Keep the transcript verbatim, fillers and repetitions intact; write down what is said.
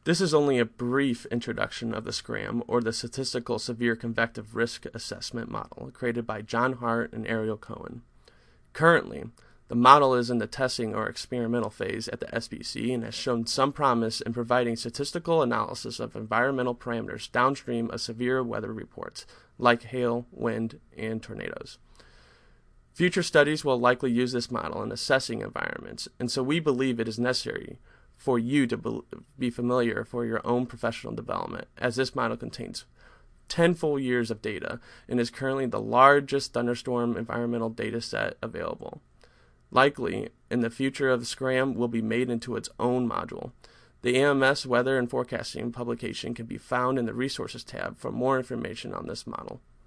This is only a brief introduction of the SCRAM, or the Statistical Severe Convective Risk Assessment Model, created by John Hart and Ariel Cohen. Currently, the model is in the testing or experimental phase at the S B C and has shown some promise in providing statistical analysis of environmental parameters downstream of severe weather reports, like hail, wind, and tornadoes. Future studies will likely use this model in assessing environments, and so we believe it is necessary for you to be familiar for your own professional development, as this model contains ten full years of data and is currently the largest thunderstorm environmental data set available. Likely, in the future of the SCRAM will be made into its own module. The A M S Weather and Forecasting publication can be found in the Resources tab for more information on this model.